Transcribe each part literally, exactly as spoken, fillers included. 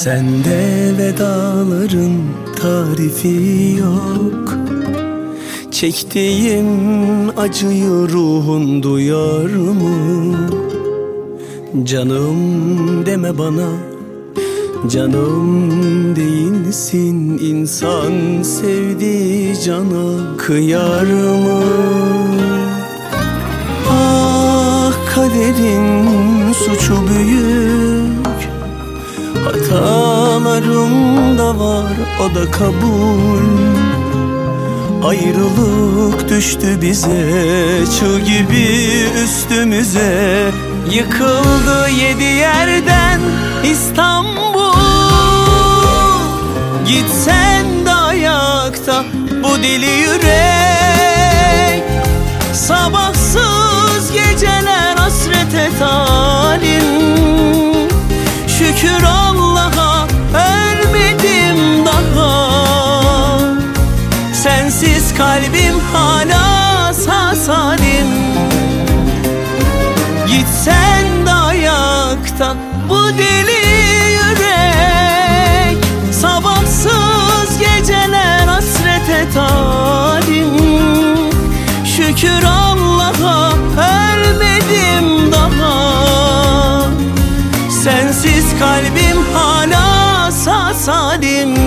Sende vedaların tarifi yok. Çektiğim acıyı ruhun duyar mı? Canım deme bana, canım değilsin. İnsan sevdiği cana kıyar mı? Ah, kaderin suçu büyük, hatalarım da var, o da kabul. Ayrılık düştü bize, çığ gibi üstümüze. Yıkıldı yedi yerden İstanbul. Gitsen de ayakta bu deli yürek. Sabahsız geceler hasrete talim. Şükür Allah'a ölmedim daha. Sensiz kalbim hala sağ salim. Gitsen de ayakta bu deli yürek. Sabahsız geceler hasrete talim. Şükür Allah'a ölmedim daha. Sensiz kalbim hala sağ salim.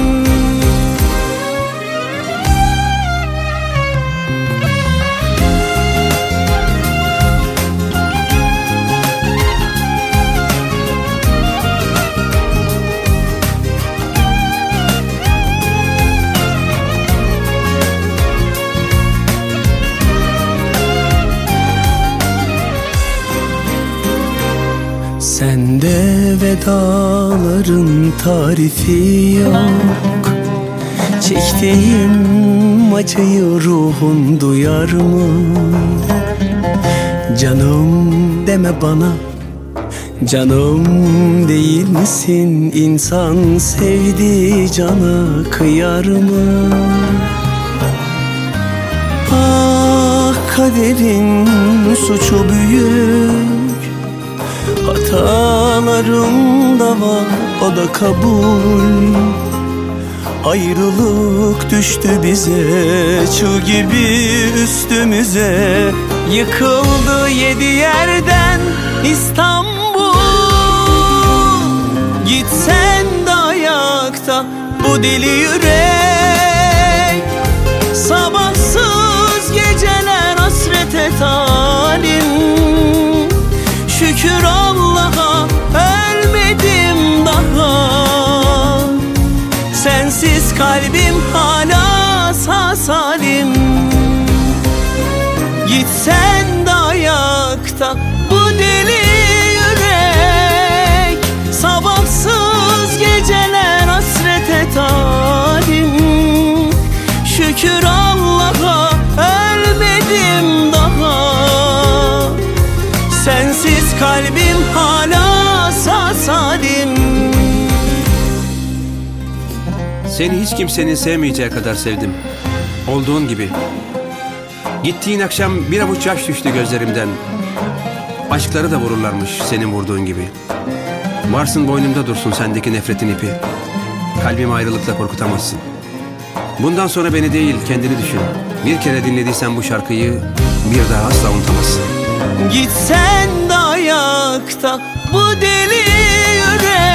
Sende vedaların tarifi yok. Çektiğim acıyı ruhun duyar mı? Canım deme bana, canım değil misin? İnsan sevdiği cana kıyar mı? Ah, kaderin suçu büyük, hatalarım da var, o da kabul. Ayrılık düştü bize, çığ gibi üstümüze. Yıkıldı yedi yerden İstanbul. Gitsen de ayakta bu deli yürek. Sabahsız geceler hasrete talim. Şükür Allah'a ölmedim daha. Sensiz kalbim hala sağ salim. Gitsen de ayakta bu deli yürek. Sabahsız geceler hasrete talim. Şükür Allah'a ölmedim daha. Sensiz kalbim hala sağ salim. Seni hiç kimsenin sevmeyeceği kadar sevdim. Olduğun gibi. Gittiğin akşam bir avuç yaş düştü gözlerimden. Aşkları da vururlarmış senin vurduğun gibi. Varsın boynumda dursun sendeki nefretin ipi. Kalbimi ayrılıkla korkutamazsın. Bundan sonra beni değil kendini düşün. Bir kere dinlediysen bu şarkıyı bir daha asla unutamazsın. Gitsen de ayakta bu deli yürek.